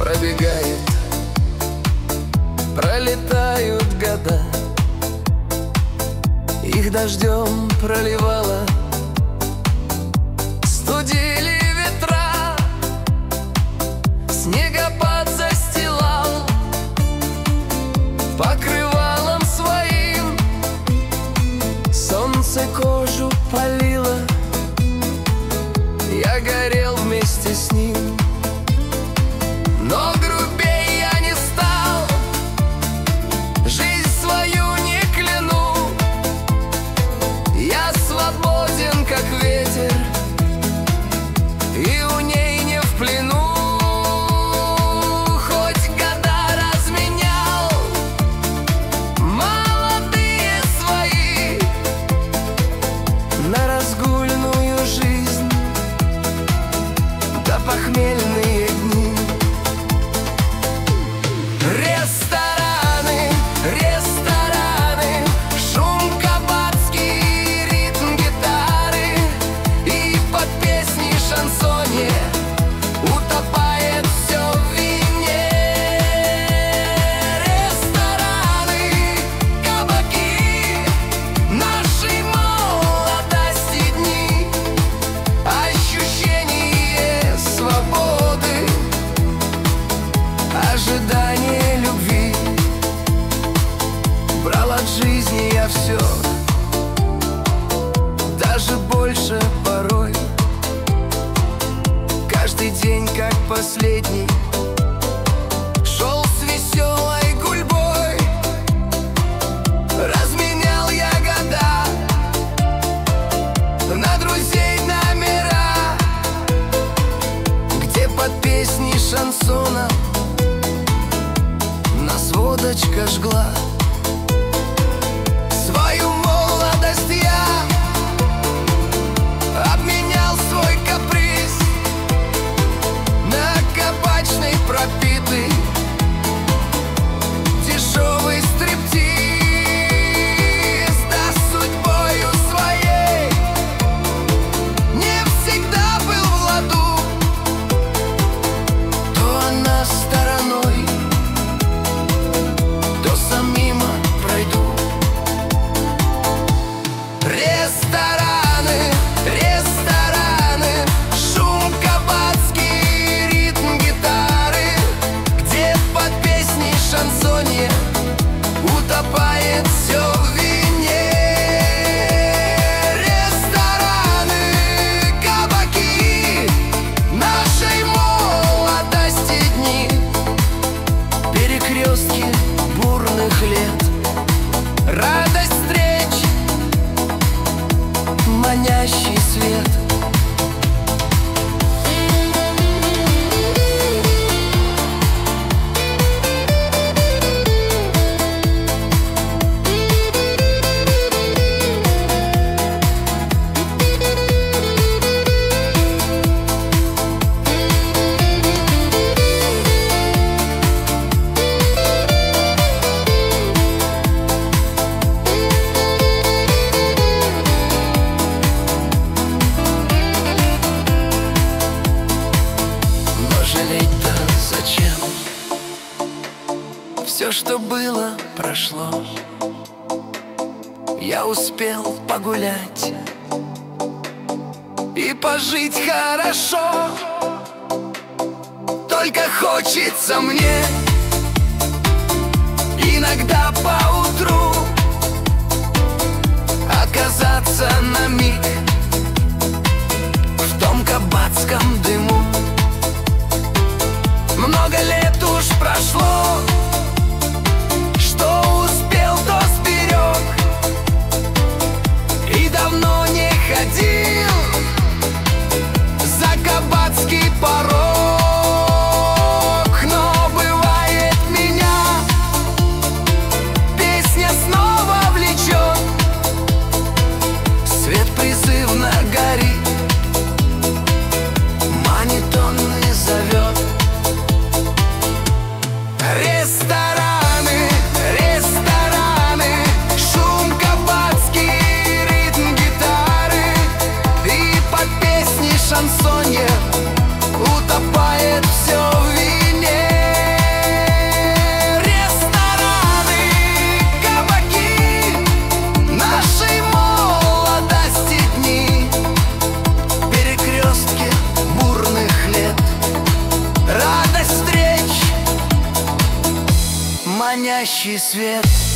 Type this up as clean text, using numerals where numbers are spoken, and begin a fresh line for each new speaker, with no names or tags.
пробегает, пролетают года. Их дождем проливало, студили ветра, снегопад застилал покрывалом своим. Солнце кожу палило, я горел вместе с ним. Но грубей я не стал, жизнь свою не кляну. Я свободен, как ветер, и у ней не в плену. Хоть года разменял молодые свои на разгульную жизнь да похмельные дни. Рестораны, рестораны, шум кабацкий, ритм гитары, и под песни шансонье утопает все в вине. Рестораны, кабаки, нашей молодости дни, ощущение свободы, ожидание любви. Брал от жизни я все, даже больше порой. Каждый день как последний шел с веселой гульбой. Разменял я года на друзей номера, где под песни шансона нас водочка жгла. Свою молодость я обменял свой каприз на кабачный пропитый дешевый стриптиз. Да судьбою своей не всегда был в ладу, то она стороной, то сам мимо пройду. Рестораны, рестораны, шум кабацкий, ритм гитары, где под песни шансонье утопает все в вине. Рестораны, кабаки, нашей молодости дни, перекрестки бурных лет, радость встреч, манящий свет. Но жалеть-то зачем? Все, что было, прошло. Я успел погулять и пожить хорошо. Только хочется мне иногда поутру оказаться на миг в том кабацком дыму. Много лет уж прошло, что успел, то сберег, и давно не ходил за кабацкий порог. Но бывает, меня песня снова влечет, свет призывно горит, манит он и зовет. Рестораны, рестораны, шум кабацкий, ритм гитары, и под песни шансонье утопает все в вине. горящий свет.